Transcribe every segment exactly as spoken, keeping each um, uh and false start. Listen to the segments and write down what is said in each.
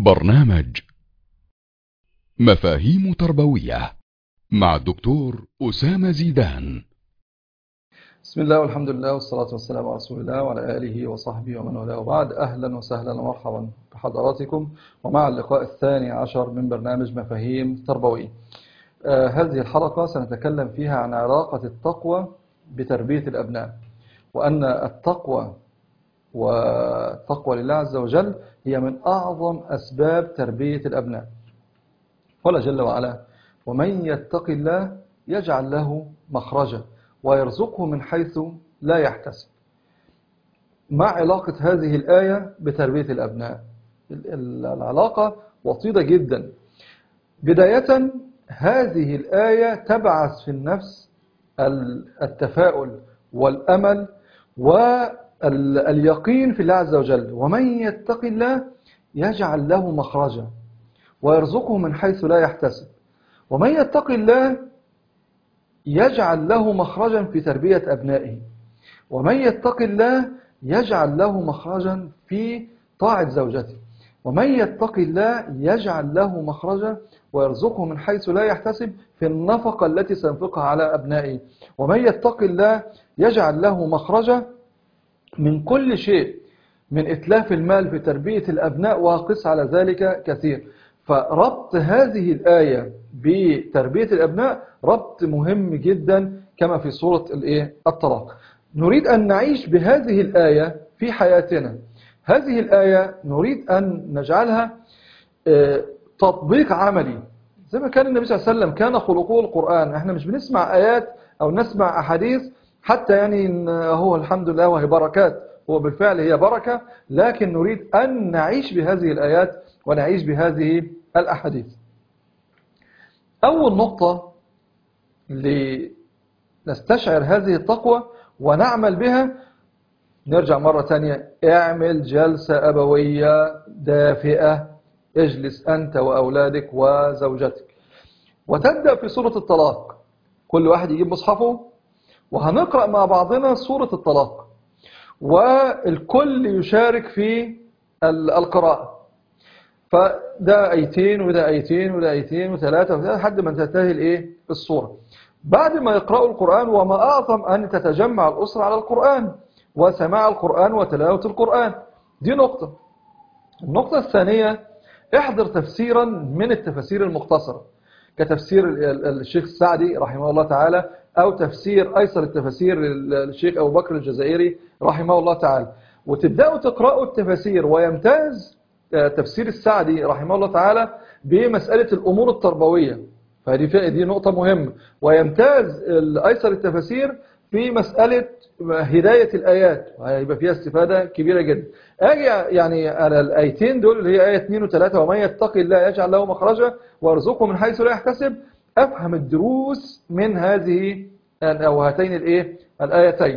برنامج مفاهيم تربوية مع الدكتور أسامة زيدان. بسم الله والحمد لله والصلاة والسلام على رسول الله وعلى آله وصحبه ومن والاه، وبعد. أهلا وسهلا ومرحبا بحضراتكم ومع اللقاء الثاني عشر من برنامج مفاهيم تربوية. آه هذه الحلقة سنتكلم فيها عن علاقة التقوى بتربية الأبناء، وأن التقوى والتقوى لله عز وجل هي من أعظم أسباب تربية الأبناء. قال جل وعلا: ومن يتق الله يجعل له مخرجا ويرزقه من حيث لا يحتسب. مع علاقة هذه الآية بتربية الأبناء، العلاقة وطيدة جدا. بداية، هذه الآية تبعث في النفس التفاؤل والأمل واليقين في الله عز وجل. ومن يتق الله يجعل له مخرجا ويرزقه من حيث لا يحتسب. ومن يتق الله يجعل له مخرجا في تربية أبنائه. ومن يتق الله يجعل له مخرجا في طاعة زوجته. ومن يتق الله يجعل له مخرجا ويرزقه من حيث لا يحتسب في النفقة التي سينفقها على أبنائه. ومن يتق الله يجعل له مخرجا من كل شيء، من إتلاف المال في تربية الأبناء، وقس على ذلك كثير. فربط هذه الآية بتربية الأبناء ربط مهم جدا، كما في سورة الطلاق. نريد أن نعيش بهذه الآية في حياتنا. هذه الآية نريد أن نجعلها تطبيق عملي، زي ما كان النبي صلى الله عليه وسلم كان خلقه القرآن. احنا مش بنسمع آيات أو نسمع أحاديث حتى يعني هو الحمد لله وهي بركات، هو بالفعل هي بركة، لكن نريد أن نعيش بهذه الآيات ونعيش بهذه الأحاديث. أول نقطة لنستشعر هذه التقوى ونعمل بها، نرجع مرة تانية: اعمل جلسة أبوية دافئة، اجلس أنت وأولادك وزوجتك. وتبدأ في سورة الطلاق، كل واحد يجيب مصحفه وهنقرأ مع بعضنا سورة الطلاق، والكل يشارك في القراءة. فده ايتين وده ايتين وده ايتين وثلاثة وثلاثة لحد ما تنتهي الايه الصورة. بعد ما يقرأوا القرآن، وما أعظم أن تتجمع الأسرة على القرآن وسماع القرآن وتلاوة القرآن. دي نقطة. النقطة الثانية: احضر تفسيرا من التفاسير المختصرة، كتفسير الشيخ السعدي رحمه الله تعالى، أو تفسير أيسر التفاسير للشيخ أبو بكر الجزائري رحمه الله تعالى، وتبدأوا تقرأوا التفاسير. ويمتاز تفسير السعدي رحمه الله تعالى بمسألة الأمور التربوية، فهذه دي نقطة مهمة. ويمتاز أيسر التفاسير في مسألة هداية الآيات، وهيبقى فيها استفادة كبيرة جدا. أجي يعني على الآيتين دول اللي هي آية اثنين وثلاثة: ومن يتق الله يجعل له مخرجا ويرزقه من حيث لا يحتسب، أفهم الدروس من هذه أو هاتين الإيه الآيتين.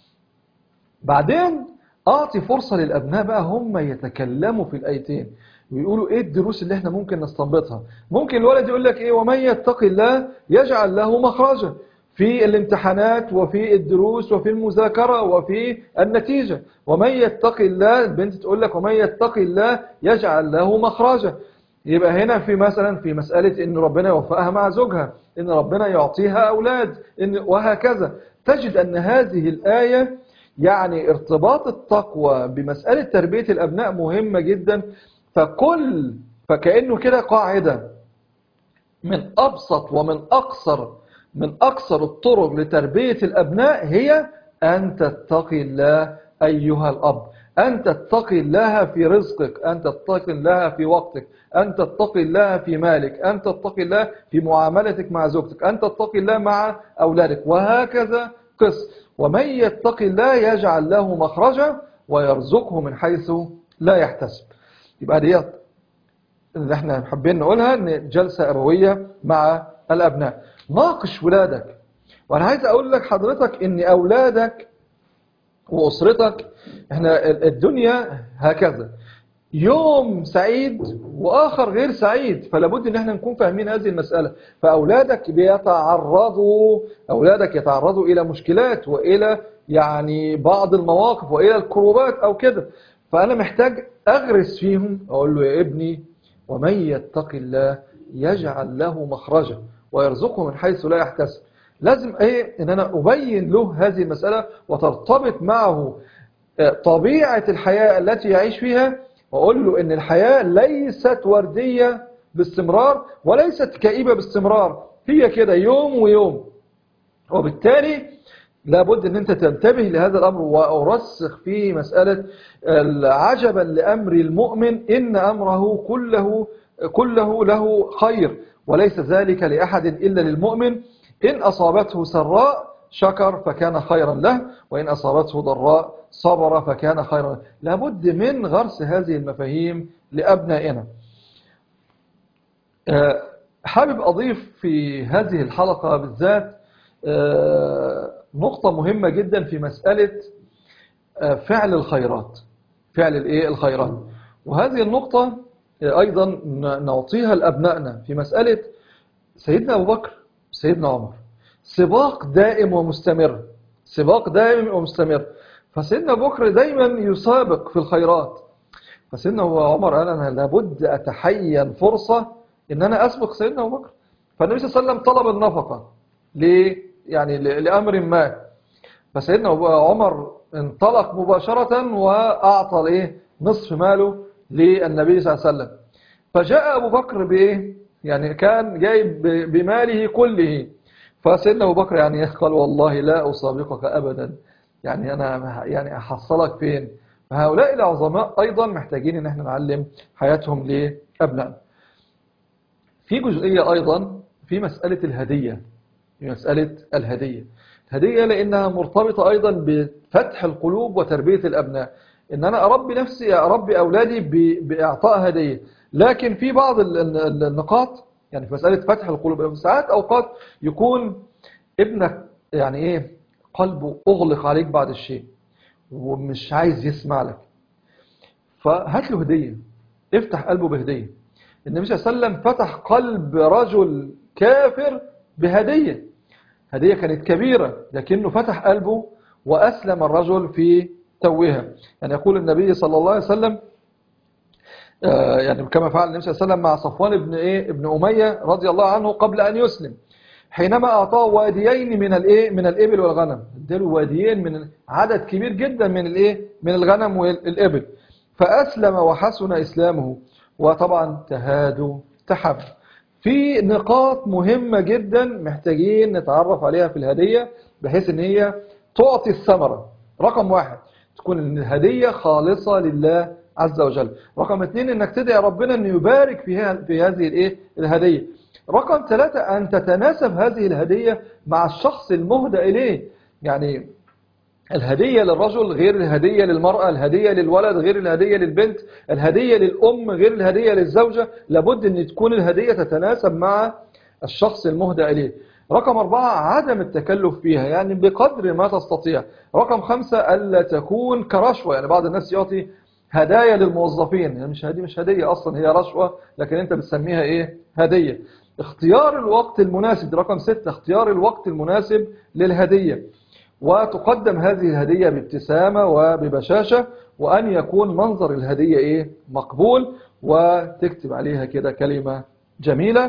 بعدين أعطي فرصة للأبناء بقى هم يتكلموا في الآيتين ويقولوا إيه الدروس اللي إحنا ممكن نستنبطها. ممكن الولد يقول لك إيه: ومن يتق الله يجعل له مخرجا في الامتحانات وفي الدروس وفي المذاكرة وفي النتيجة. ومن يتق الله، البنت تقول لك: ومن يتق الله يجعل له مخرجا. يبقى هنا في مثلا في مسألة إن ربنا يوفقها مع زوجها، إن ربنا يعطيها أولاد، إن وهكذا. تجد أن هذه الآية يعني ارتباط التقوى بمسألة تربية الأبناء مهمة جدا. فكل فكأنه كده قاعدة من أبسط ومن أقصر من أقصر الطرق لتربية الأبناء هي أن تتقي الله أيها الأب، أن تتقي الله في رزقك، أن تتقي الله في وقتك، أن تتقي الله في مالك، أن تتقي الله في معاملتك مع زوجتك، أن تتقي الله مع أولادك، وهكذا قس. ومن يتق الله يجعل له مخرجا ويرزقه من حيث لا يحتسب. يبقى دي اللي احنا حابين نقولها، ان جلسة أبوية مع الأبناء. ناقش ولادك. وانا عايز اقول لك حضرتك ان اولادك واسرتك، احنا الدنيا هكذا، يوم سعيد واخر غير سعيد، فلا بد ان احنا نكون فاهمين هذه المسألة. فاولادك بيتعرضوا اولادك يتعرضوا الى مشكلات والى يعني بعض المواقف والى الكروبات او كده، فانا محتاج اغرس فيهم، اقول له: يا ابني ومن يتق الله يجعل له مخرجا ويرزقه من حيث لا يحتسب. لازم ايه ان انا ابين له هذه المسألة وترتبط معه طبيعة الحياة التي يعيش فيها، واقول له ان الحياة ليست وردية باستمرار وليست كئيبة باستمرار، هي كده يوم ويوم. وبالتالي لابد ان انت تنتبه لهذا الامر وارسخ في مسألة عجبا لامر المؤمن ان امره كله كله له خير وليس ذلك لاحد الا للمؤمن. ان اصابته سراء شكر فكان خيرا له، وان اصابته ضراء صبر فكان خيرا له. لابد من غرس هذه المفاهيم لابنائنا. حابب اضيف في هذه الحلقة بالذات نقطة مهمة جدا في مسألة فعل الخيرات، فعل الايه الخيرات. وهذه النقطة ايضا نعطيها لابنائنا في مسألة سيدنا ابو بكر سيدنا عمر، سباق دائم ومستمر، سباق دائم ومستمر. فسيدنا ابو بكر دايما يسابق في الخيرات، فسيدنا عمر قال انا لابد اتحين فرصة ان انا اسبق سيدنا ابو بكر. فالنبي صلى الله عليه وسلم طلب النفقة ليه يعني لأمر ما، فسيدنا عمر انطلق مباشرة وأعطى ايه نصف ماله للنبي صلى الله عليه وسلم. فجاء أبو بكر بإيه يعني كان جايب بماله كله، فسيدنا أبو بكر يعني قال والله لا أسابقك أبدا، يعني أنا يعني أحصلك فين. فهؤلاء العظماء أيضا محتاجين أن احنا نعلم حياتهم لأبنائنا. في جزئية أيضا في مسألة الهدية، في مسألة الهدية الهدية لأنها مرتبطة أيضا بفتح القلوب وتربية الأبناء، إن أنا أربي نفسي أربي أولادي بإعطاء هدية. لكن في بعض النقاط يعني في مسألة فتح القلوب، ساعات أوقات يكون ابنك يعني إيه قلبه أغلق عليك بعد الشيء ومش عايز يسمع لك، فهات له هدية، افتح قلبه بهدية. النبي صلى الله عليه وسلم فتح قلب رجل كافر بهدية، هدية كانت كبيرة لكنه فتح قلبه وأسلم الرجل في توها. يعني يقول النبي صلى الله عليه وسلم آه يعني كما فعل النبي صلى الله عليه وسلم مع صفوان ابن ايه ابن أمية رضي الله عنه قبل أن يسلم، حينما أعطاه واديين من الايه من الإبل والغنم، اداله واديين من عدد كبير جدا من الايه من الغنم والإبل، فأسلم وحسن إسلامه وطبعا تهادوا تحب. في نقاط مهمة جدا محتاجين نتعرف عليها في الهدية بحيث ان هي تعطي الثمرة. رقم واحد تكون الهدية خالصة لله عز وجل. رقم اثنين انك تدعي ربنا ان يبارك فيها في هذه الايه الهدية. رقم ثلاثة ان تتناسب هذه الهدية مع الشخص المهدى اليه، يعني الهدية للرجل غير الهدية للمرأة، الهدية للولد غير الهدية للبنت، الهدية للأم غير الهدية للزوجة. لابد أن تكون الهدية تتناسب مع الشخص المهدى إليه. رقم أربعة عدم التكلف فيها يعني بقدر ما تستطيع. رقم خمسة ألا تكون كرشوة، يعني بعض الناس يعطي هدايا للموظفين، يعني مش هدية مش هدية أصلا هي رشوة لكن أنت بتسميها إيه هدية. اختيار الوقت المناسب دي رقم ستة، اختيار الوقت المناسب للهدية، وتقدم هذه الهدية بابتسامة وببشاشة، وأن يكون منظر الهدية إيه مقبول، وتكتب عليها كده كلمة جميلة.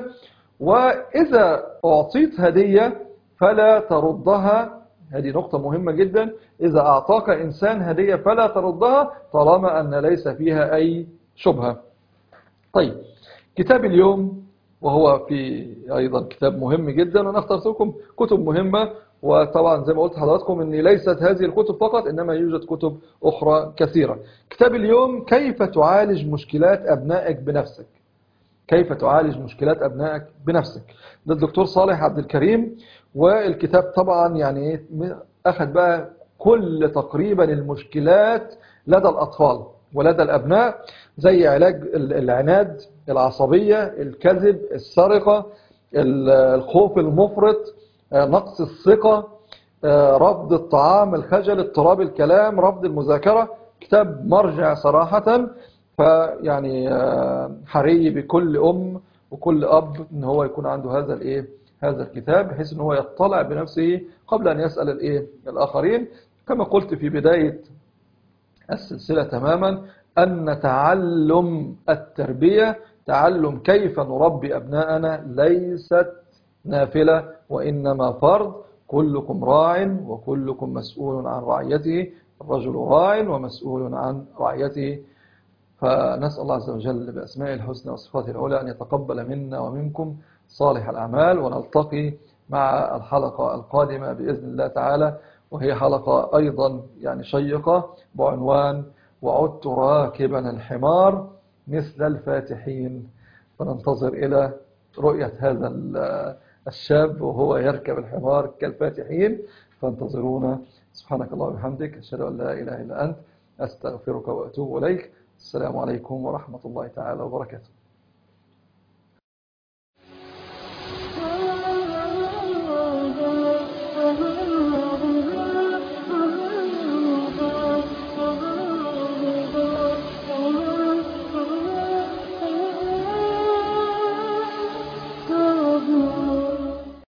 وإذا أعطيت هدية فلا تردها، هذه نقطة مهمة جدا، إذا أعطاك إنسان هدية فلا تردها طالما أن ليس فيها أي شبهة. طيب كتاب اليوم وهو في أيضا كتاب مهم جدا، وأنا اخترت لكم كتب مهمة، وطبعا زي ما قلت حضراتكم أن ليست هذه الكتب فقط إنما يوجد كتب أخرى كثيرة. كتاب اليوم كيف تعالج مشكلات أبنائك بنفسك، كيف تعالج مشكلات أبنائك بنفسك، ده الدكتور صالح عبد الكريم. والكتاب طبعا يعني أخذ بقى كل تقريبا المشكلات لدى الأطفال ولدى الأبناء، زي علاج العناد، العصبية، الكذب، السرقة، الخوف المفرط، نقص الثقة، رفض الطعام، الخجل، اضطراب الكلام، رفض المذاكرة. كتاب مرجع صراحة، فيعني حري بكل أم وكل أب إن هو يكون عنده هذا الإيه هذا الكتاب بحيث إن هو يطلع بنفسه قبل أن يسأل الإيه الآخرين. كما قلت في بداية السلسلة تماما أن تعلم التربية تعلم كيف نربي أبناءنا ليست نافلة وإنما فرض. كلكم راع وكلكم مسؤول عن رعيته، الرجل راع ومسؤول عن رعيته. فنسأل الله عز وجل بأسماء الحسنى وصفاته العلى أن يتقبل منا ومنكم صالح الأعمال، ونلتقي مع الحلقة القادمة بإذن الله تعالى، وهي حلقة أيضا يعني شيقة بعنوان وعدت راكبا الحمار مثل الفاتحين. فننتظر إلى رؤية هذا الشاب وهو يركب الحمار كالفاتحين، فانتظرونا. سبحانك اللهم وبحمدك، أشهد أن لا إله إلا أنت، أستغفرك وأتوب إليك. السلام عليكم ورحمة الله تعالى وبركاته.